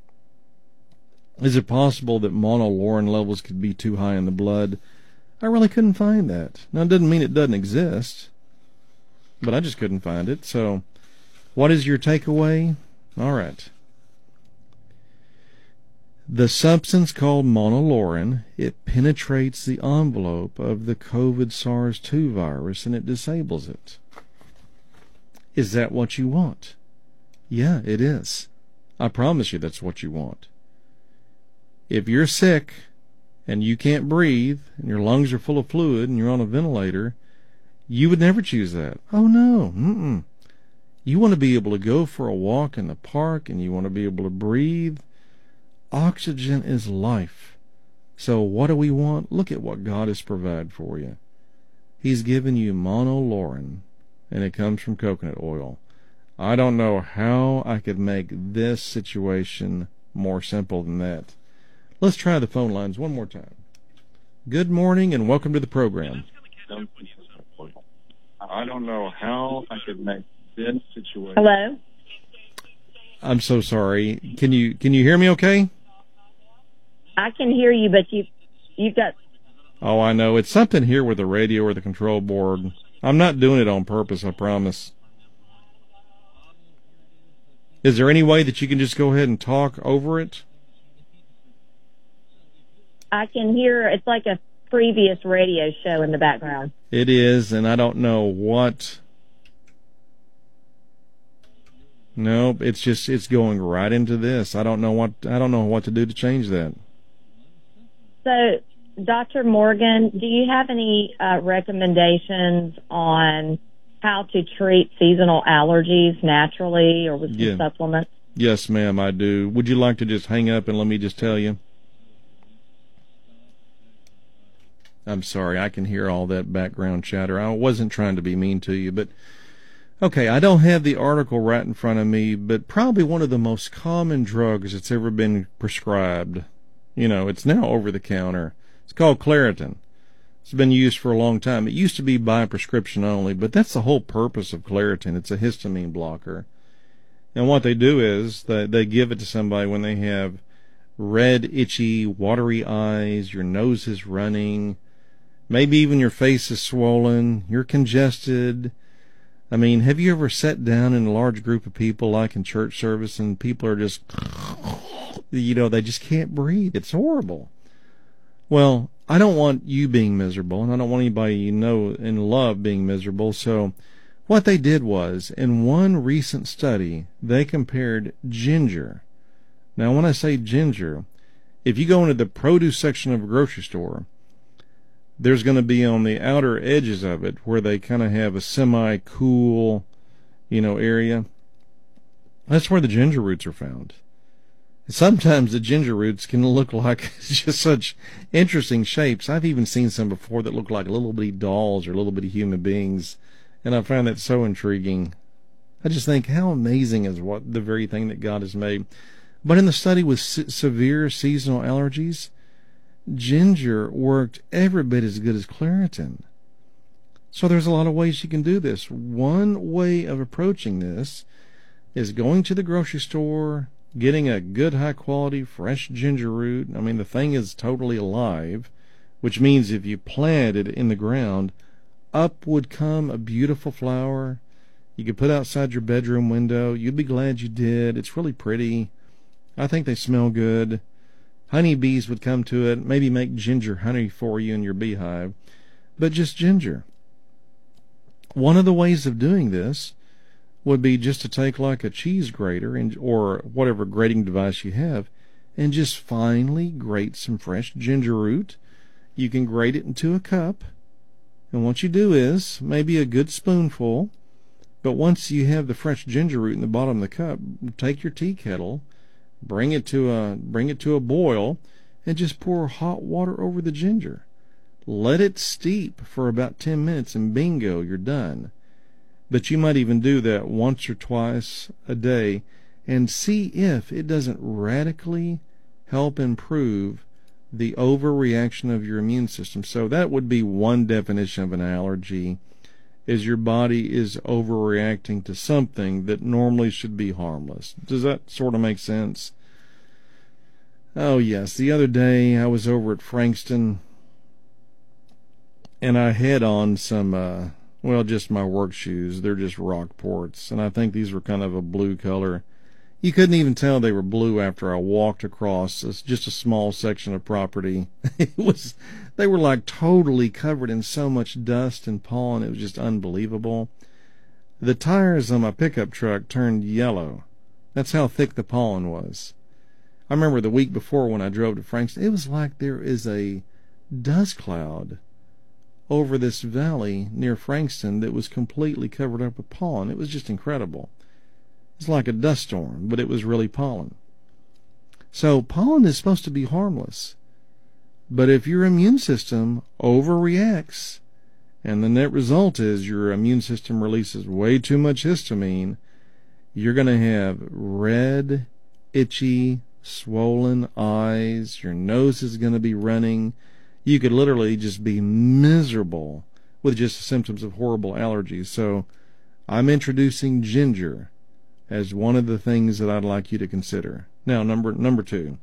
is it possible that monolaurin levels could be too high in the blood? I really couldn't find that. Now, it doesn't mean it doesn't exist, but I just couldn't find it. So, what is your takeaway? All right. The substance called monolaurin, it penetrates the envelope of the COVID SARS two virus and it disables it. Is that what you want? Yeah, it is. I promise you that's what you want. If you're sick and you can't breathe and your lungs are full of fluid and you're on a ventilator, you would never choose that. Oh, no. Mm-mm. You want to be able to go for a walk in the park and you want to be able to breathe. Oxygen is life. So what do we want? Look at what God has provided for you. He's given you monolaurin, and it comes from coconut oil. I don't know how I could make this situation more simple than that. Let's try the phone lines one more time. Good morning and welcome to the program. I don't know how I could make this situation. Hello? I'm so sorry. Can you can you hear me okay? I can hear you, but you, you've got... Oh, I know. It's something here with the radio or the control board. I'm not doing it on purpose, I promise. Is there any way that you can just go ahead and talk over it? I can hear, it's like a previous radio show in the background. It is, and I don't know what... Nope, it's just, it's going right into this. I don't know what, I don't know what to do to change that. So, Doctor Morgan, do you have any uh, recommendations on how to treat seasonal allergies naturally or with some Yeah. supplements? Yes, ma'am, I do. Would you like to just hang up and let me just tell you? I'm sorry, I can hear all that background chatter. I wasn't trying to be mean to you, but okay, I don't have the article right in front of me, but probably one of the most common drugs that's ever been prescribed. You know, it's now over the counter. It's called Claritin. It's been used for a long time. It used to be by prescription only, but that's the whole purpose of Claritin. It's a histamine blocker. And what they do is they, they give it to somebody when they have red, itchy, watery eyes, your nose is running, maybe even your face is swollen, you're congested. I mean, have you ever sat down in a large group of people like in church service and people are just, you know, they just can't breathe? It's horrible. Well, I don't want you being miserable, and I don't want anybody you know and love being miserable. So what they did was, in one recent study, they compared ginger. Now, when I say ginger, if you go into the produce section of a grocery store, there's going to be on the outer edges of it where they kind of have a semi-cool, you know, area. That's where the ginger roots are found. Sometimes the ginger roots can look like just such interesting shapes. I've even seen some before that look like little bitty dolls or little bitty human beings, and I find that so intriguing. I just think how amazing is what the very thing that God has made. But in the study with se- severe seasonal allergies, ginger worked every bit as good as Claritin. So there's a lot of ways you can do this. One way of approaching this is going to the grocery store, getting a good high quality fresh ginger root. I mean, the thing is totally alive, which means if you plant it in the ground, up would come a beautiful flower. You could put outside your bedroom window. You'd be glad you did. It's really pretty. I think they smell good. Honeybees would come to it, maybe make ginger honey for you in your beehive, but just ginger. One of the ways of doing this would be just to take like a cheese grater and, or whatever grating device you have, and just finely grate some fresh ginger root. You can grate it into a cup, and what you do is maybe a good spoonful, but once you have the fresh ginger root in the bottom of the cup, take your tea kettle, bring it to a bring it to a boil, and just pour hot water over the ginger. Let it steep for about ten minutes, and bingo, you're done. But you might even do that once or twice a day and see if it doesn't radically help improve the overreaction of your immune system. So that would be one definition of an allergy, is your body is overreacting to something that normally should be harmless. Does that sort of make sense? Oh, yes. The other day I was over at Frankston, and I had on some, uh, well, just my work shoes. They're just Rockports, and I think these were kind of a blue color. You couldn't even tell they were blue after I walked across this, just a small section of property. It was, they were like totally covered in so much dust and pollen. It was just unbelievable. The tires on my pickup truck turned yellow. That's how thick the pollen was. I remember the week before when I drove to Frankston, it was like there is a dust cloud over this valley near Frankston that was completely covered up with pollen. It was just incredible. It's like a dust storm, but it was really pollen. So pollen is supposed to be harmless. But if your immune system overreacts, and the net result is your immune system releases way too much histamine, you're going to have red, itchy, swollen eyes. Your nose is going to be running. You could literally just be miserable with just the symptoms of horrible allergies. So I'm introducing ginger as one of the things that I'd like you to consider. Now, number number two.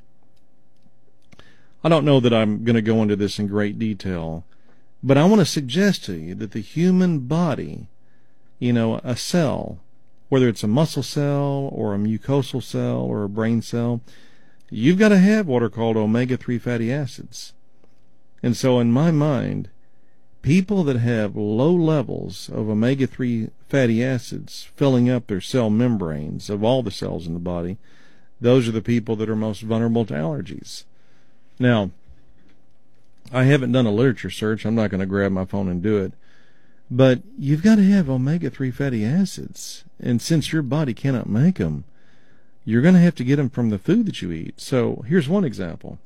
I don't know that I'm going to go into this in great detail, but I want to suggest to you that the human body, you know, a cell, whether it's a muscle cell or a mucosal cell or a brain cell, you've got to have what are called omega three fatty acids. And so in my mind, people that have low levels of omega three fatty acids filling up their cell membranes of all the cells in the body, those are the people that are most vulnerable to allergies. Now, I haven't done a literature search. I'm not going to grab my phone and do it. But you've got to have omega three fatty acids. And since your body cannot make them, you're going to have to get them from the food that you eat. So here's one example.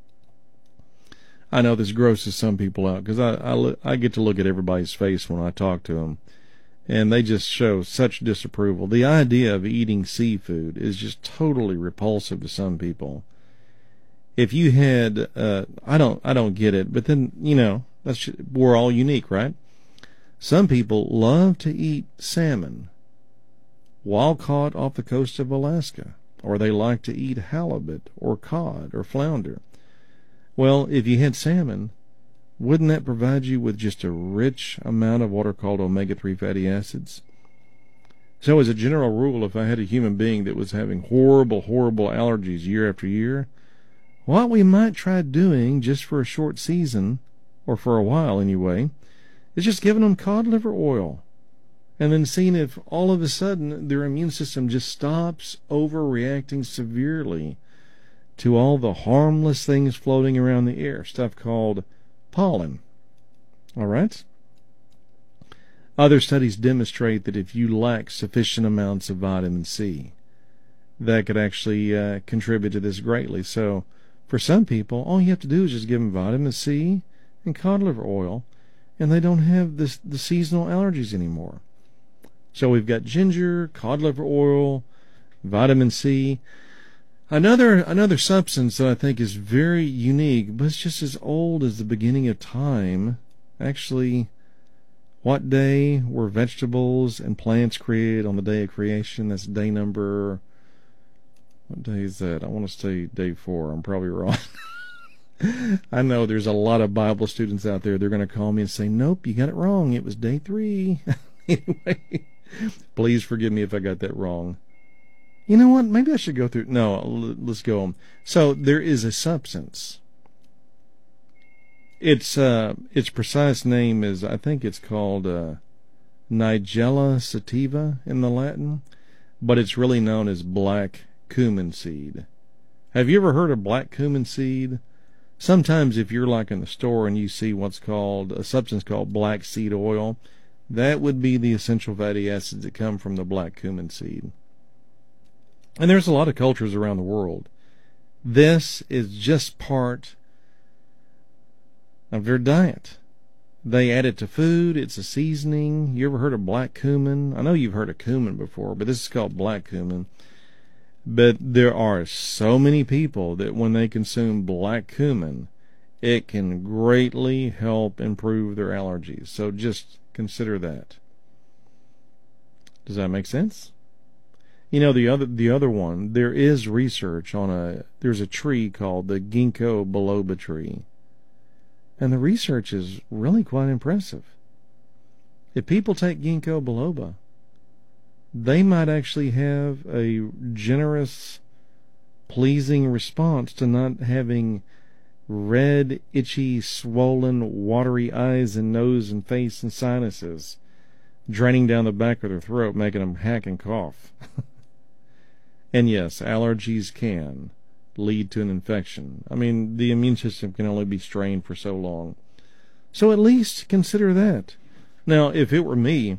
I know this grosses some people out because I, I, I get to look at everybody's face when I talk to them, and they just show such disapproval. The idea of eating seafood is just totally repulsive to some people. If you had, uh, I don't, I don't get it, but then, you know, that's just, we're all unique, right? Some people love to eat salmon, wild caught off the coast of Alaska, or they like to eat halibut or cod or flounder. Well, if you had salmon, wouldn't that provide you with just a rich amount of what are called omega three fatty acids? So as a general rule, if I had a human being that was having horrible, horrible allergies year after year, what we might try doing just for a short season, or for a while anyway, is just giving them cod liver oil, and then seeing if all of a sudden their immune system just stops overreacting severely to all the harmless things floating around the air, stuff called pollen. All right? Other studies demonstrate that if you lack sufficient amounts of vitamin C, that could actually uh, contribute to this greatly. So for some people, all you have to do is just give them vitamin C and cod liver oil, and they don't have this, the seasonal allergies anymore. So we've got ginger, cod liver oil, vitamin C. Another another substance that I think is very unique, but it's just as old as the beginning of time. Actually, what day were vegetables and plants created on the day of creation? That's day number What day is that? I want to say day four. I'm probably wrong. I know there's a lot of Bible students out there. They're going to call me and say, nope, you got it wrong. It was day three. Anyway, please forgive me if I got that wrong. You know what? Maybe I should go through. No, let's go on. So there is a substance. Its uh, its precise name is, I think it's called uh, Nigella sativa in the Latin, but it's really known as black cumin seed. Have you ever heard of black cumin seed? Sometimes if you're like in the store and you see what's called a substance called black seed oil, that would be the essential fatty acids that come from the black cumin seed. And there's a lot of cultures around the world. This is just part of their diet. They add it to food. It's a seasoning. You ever heard of black cumin? I know you've heard of cumin before, but this is called black cumin. But there are so many people that when they consume black cumin, it can greatly help improve their allergies. So just consider that. Does that make sense? You know, the other the other one, there is research on a, there's a tree called the ginkgo biloba tree. And the research is really quite impressive. If people take ginkgo biloba, they might actually have a generous, pleasing response to not having red, itchy, swollen, watery eyes and nose and face and sinuses draining down the back of their throat, making them hack and cough. And yes, allergies can lead to an infection. I mean, the immune system can only be strained for so long. So at least consider that. Now, if it were me,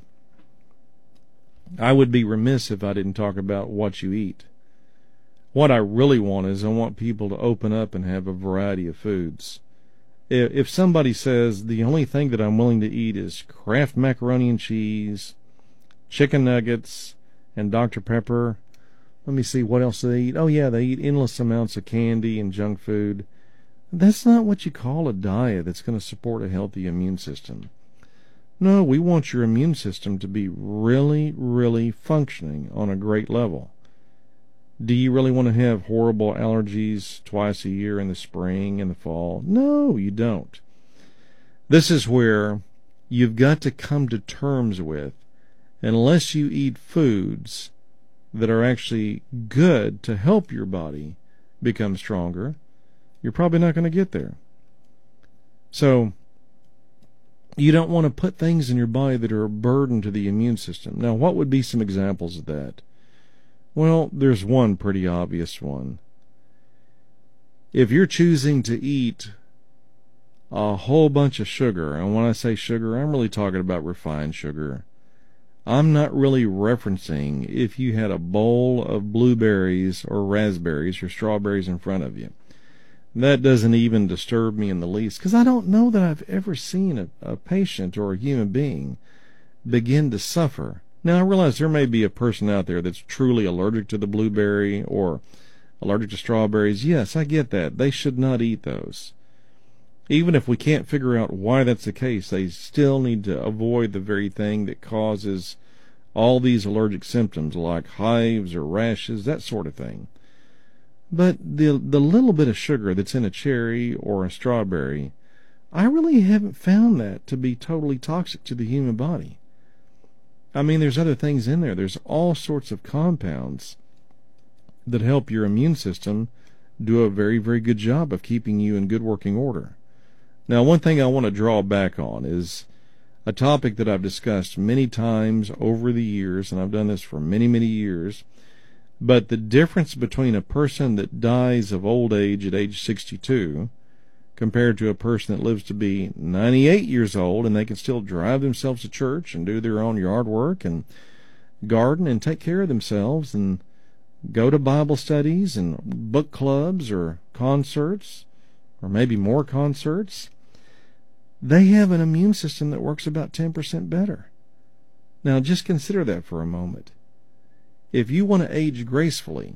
I would be remiss if I didn't talk about what you eat. What I really want is I want people to open up and have a variety of foods. If somebody says the only thing that I'm willing to eat is Kraft macaroni and cheese, chicken nuggets, and Doctor Pepper, let me see, what else they eat? Oh yeah, they eat endless amounts of candy and junk food. That's not what you call a diet that's going to support a healthy immune system. No, we want your immune system to be really, really functioning on a great level. Do you really want to have horrible allergies twice a year in the spring and the fall? No, you don't. This is where you've got to come to terms with, unless you eat foods that are actually good to help your body become stronger, you're probably not going to get there. So, you don't want to put things in your body that are a burden to the immune system. Now, what would be some examples of that? Well, there's one pretty obvious one. If you're choosing to eat a whole bunch of sugar, and when I say sugar, I'm really talking about refined sugar. I'm not really referencing if you had a bowl of blueberries or raspberries or strawberries in front of you. That doesn't even disturb me in the least, because I don't know that I've ever seen a, a patient or a human being begin to suffer. Now, I realize there may be a person out there that's truly allergic to the blueberry or allergic to strawberries. Yes, I get that. They should not eat those. Even if we can't figure out why that's the case, they still need to avoid the very thing that causes all these allergic symptoms like hives or rashes, that sort of thing. But the the little bit of sugar that's in a cherry or a strawberry, I really haven't found that to be totally toxic to the human body. I mean, there's other things in there. There's all sorts of compounds that help your immune system do a very, very good job of keeping you in good working order. Now, one thing I want to draw back on is a topic that I've discussed many times over the years, and I've done this for many, many years, but the difference between a person that dies of old age at age sixty-two compared to a person that lives to be ninety-eight years old and they can still drive themselves to church and do their own yard work and garden and take care of themselves and go to Bible studies and book clubs or concerts or maybe more concerts, they have an immune system that works about ten percent better. Now, just consider that for a moment. If you want to age gracefully,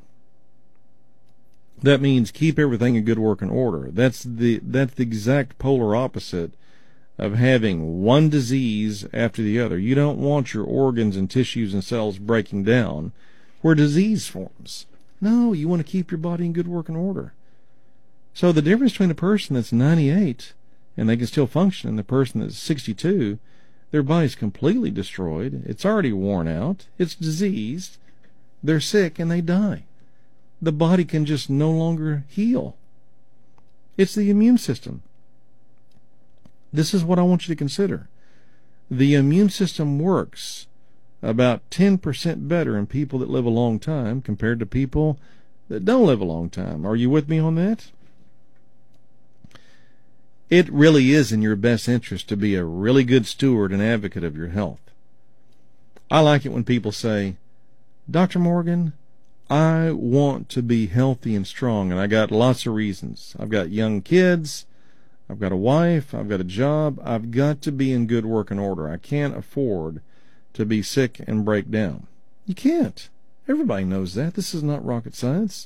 that means keep everything in good working order. That's the that's the exact polar opposite of having one disease after the other. You don't want your organs and tissues and cells breaking down where disease forms. No, you want to keep your body in good working order. So the difference between a person that's ninety-eight and they can still function and the person that's sixty-two, their body's completely destroyed. It's already worn out. It's diseased. They're sick and they die. The body can just no longer heal. It's the immune system. This is what I want you to consider. The immune system works about ten percent better in people that live a long time compared to people that don't live a long time. Are you with me on that? It really is in your best interest to be a really good steward and advocate of your health. I like it when people say, Doctor Morgan, I want to be healthy and strong, and I got lots of reasons. I've got young kids, I've got a wife, I've got a job, I've got to be in good working order. I can't afford to be sick and break down. You can't. Everybody knows that. This is not rocket science.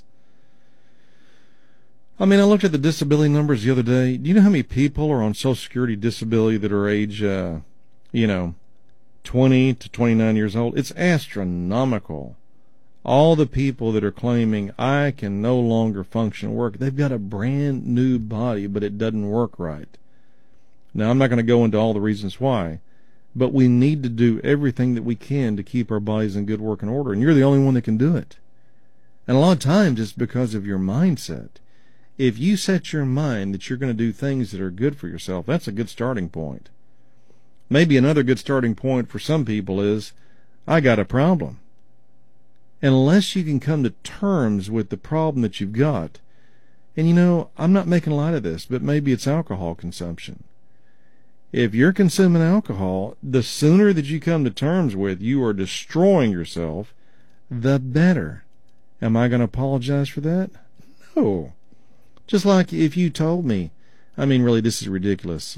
I mean, I looked at the disability numbers the other day. Do you know how many people are on Social Security disability that are age, uh, you know, twenty to twenty-nine years old? It's astronomical. All the people that are claiming, I can no longer function and work, they've got a brand new body, but it doesn't work right. Now, I'm not going to go into all the reasons why, but we need to do everything that we can to keep our bodies in good working order, and you're the only one that can do it. And a lot of times it's because of your mindset. If you set your mind that you're going to do things that are good for yourself, that's a good starting point. Maybe another good starting point for some people is, I got a problem. Unless you can come to terms with the problem that you've got, and you know, I'm not making light of this, but maybe it's alcohol consumption. If you're consuming alcohol, the sooner that you come to terms with you are destroying yourself, the better. Am I going to apologize for that? No. Just like if you told me, I mean, really, this is ridiculous.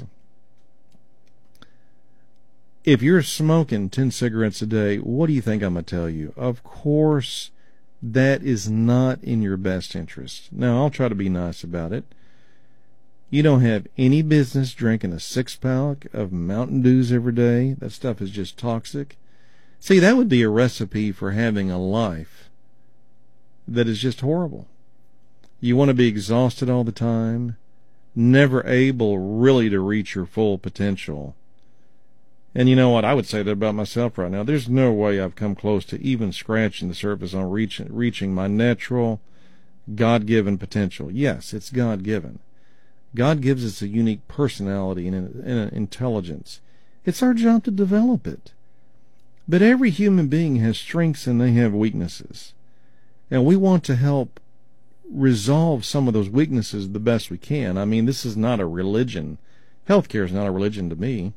If you're smoking ten cigarettes a day, what do you think I'm going to tell you? Of course, that is not in your best interest. Now, I'll try to be nice about it. You don't have any business drinking a six-pack of Mountain Dews every day. That stuff is just toxic. See, that would be a recipe for having a life that is just horrible. You want to be exhausted all the time, never able really to reach your full potential. And you know what? I would say that about myself right now. There's no way I've come close to even scratching the surface on reach, reaching my natural, God-given potential. Yes, it's God-given. God gives us a unique personality and an, and an intelligence. It's our job to develop it. But every human being has strengths and they have weaknesses. And we want to help resolve some of those weaknesses the best we can. I mean, this is not a religion. Healthcare is not a religion to me.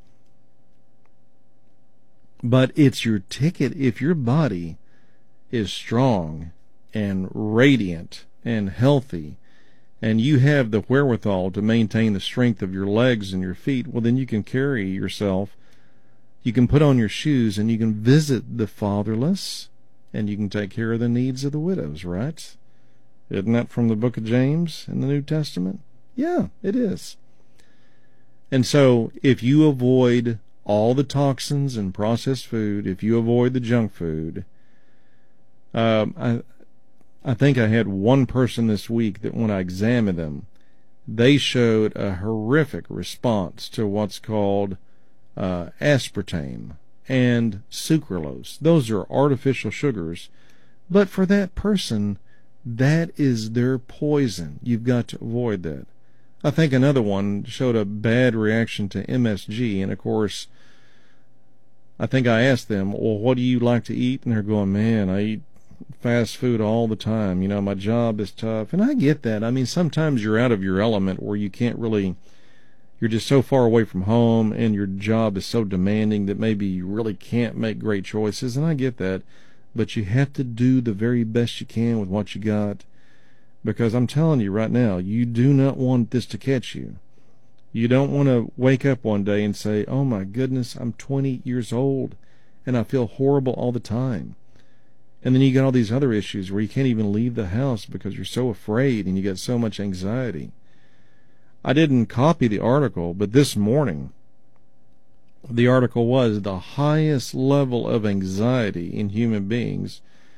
But it's your ticket. If your body is strong and radiant and healthy, and you have the wherewithal to maintain the strength of your legs and your feet, well, then you can carry yourself. You can put on your shoes and you can visit the fatherless and you can take care of the needs of the widows, right? Isn't that from the book of James in the New Testament? Yeah, it is. And so if you avoid all the toxins and processed food, if you avoid the junk food, um, I, I think I had one person this week that when I examined them, they showed a horrific response to what's called uh, aspartame and sucralose. Those are artificial sugars, but for that person, that is their poison. You've got to avoid that. I think another one showed a bad reaction to M S G, and of course, I think I asked them, well, what do you like to eat? And they're going, man, I eat fast food all the time. You know, my job is tough. And I get that. I mean, sometimes you're out of your element where you can't really, you're just so far away from home and your job is so demanding that maybe you really can't make great choices. And I get that. But you have to do the very best you can with what you got. Because I'm telling you right now, you do not want this to catch you. You don't want to wake up one day and say, oh my goodness, I'm twenty years old and I feel horrible all the time. And then you got all these other issues where you can't even leave the house because you're so afraid and you get so much anxiety. I didn't copy the article, but this morning, the article was the highest level of anxiety in human beings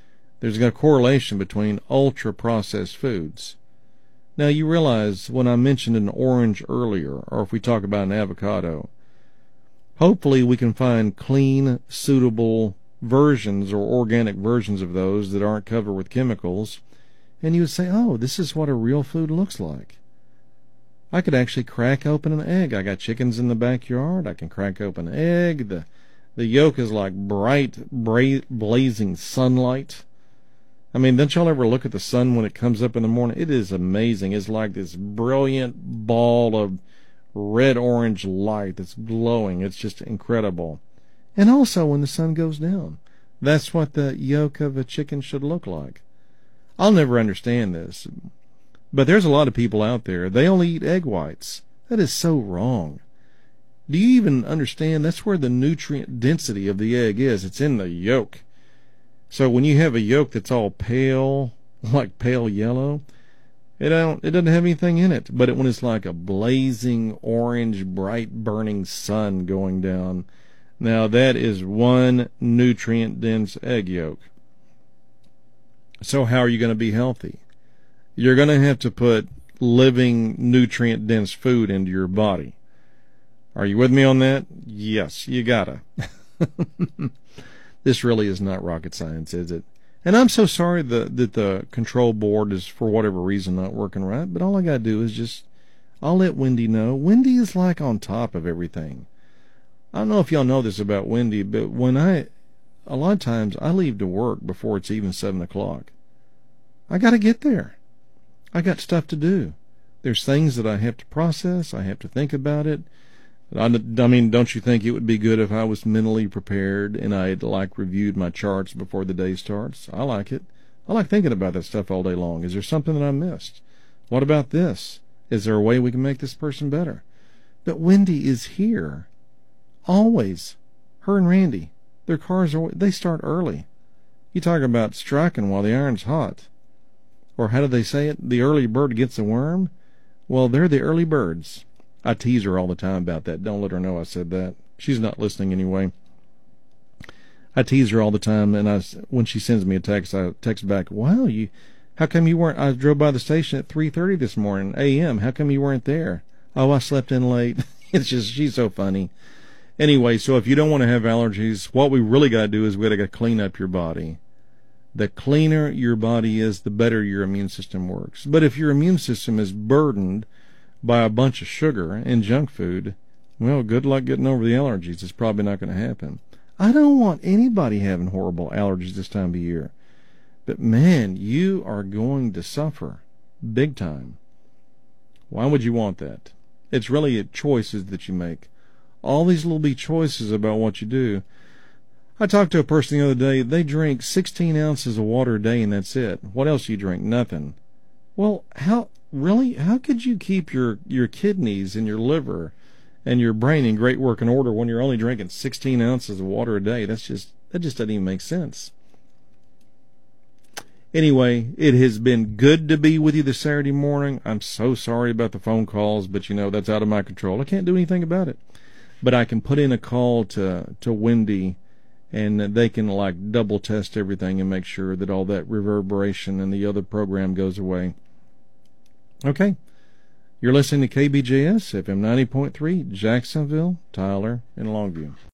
There's a correlation between ultra-processed foods. Now, you realize when I mentioned an orange earlier, or if we talk about an avocado, hopefully we can find clean, suitable versions or organic versions of those that aren't covered with chemicals, and you would say, oh, this is what a real food looks like. I could actually crack open an egg. I got chickens in the backyard. I can crack open an egg. The, the yolk is like bright, bra- blazing sunlight. I mean, don't y'all ever look at the sun when it comes up in the morning? It is amazing. It's like this brilliant ball of red-orange light that's glowing. It's just incredible. And also when the sun goes down. That's what the yolk of a chicken should look like. I'll never understand this. But there's a lot of people out there, they only eat egg whites. That is so wrong. Do you even understand? That's where the nutrient density of the egg is. It's in the yolk. So when you have a yolk that's all pale, like pale yellow, it don't it doesn't have anything in it. But it, when it's like a blazing orange, bright burning sun going down, now that is one nutrient dense egg yolk. So how are you going to be healthy? You're going to have to put living nutrient dense food into your body. Are you with me on that? Yes, you gotta. This really is not rocket science, is it? And I'm so sorry that, that the control board is, for whatever reason, not working right, but all I gotta do is just, I'll let Wendy know. Wendy is like on top of everything. I don't know if y'all know this about Wendy, but when I, a lot of times, I leave to work before it's even seven o'clock. I gotta get there. I got stuff to do. There's things that I have to process. I have to think about it. I, I mean, don't you think it would be good if I was mentally prepared and I had, like, reviewed my charts before the day starts? I like it. I like thinking about that stuff all day long. Is there something that I missed? What about this? Is there a way we can make this person better? But Wendy is here. Always. Her and Randy. Their cars are, they start early. You talk about striking while the iron's hot. Or how do they say it? The early bird gets the worm? Well, they're the early birds. I tease her all the time about that. Don't let her know I said that. She's not listening anyway. I tease her all the time, and I, when she sends me a text, I text back, wow, you, how come you weren't, I drove by the station at three thirty this morning, A M How come you weren't there? Oh, I slept in late. It's just, she's so funny. Anyway, so if you don't want to have allergies, what we really got to do is we got to clean up your body. The cleaner your body is, the better your immune system works. But if your immune system is burdened by a bunch of sugar and junk food, well, good luck getting over the allergies. It's probably not going to happen. I don't want anybody having horrible allergies this time of year. But man, you are going to suffer big time. Why would you want that? It's really choices that you make. All these little bitty choices about what you do. I talked to a person the other day. They drink sixteen ounces of water a day and that's it. What else do you drink? Nothing. Well, how... Really? How could you keep your, your kidneys and your liver and your brain in great working order when you're only drinking sixteen ounces of water a day? That's just, that just doesn't even make sense. Anyway, it has been good to be with you this Saturday morning. I'm so sorry about the phone calls, but you know, that's out of my control. I can't do anything about it. But I can put in a call to, to Wendy, and they can like double test everything and make sure that all that reverberation and the other program goes away. Okay, you're listening to K B J S, F M ninety point three, Jacksonville, Tyler, and Longview.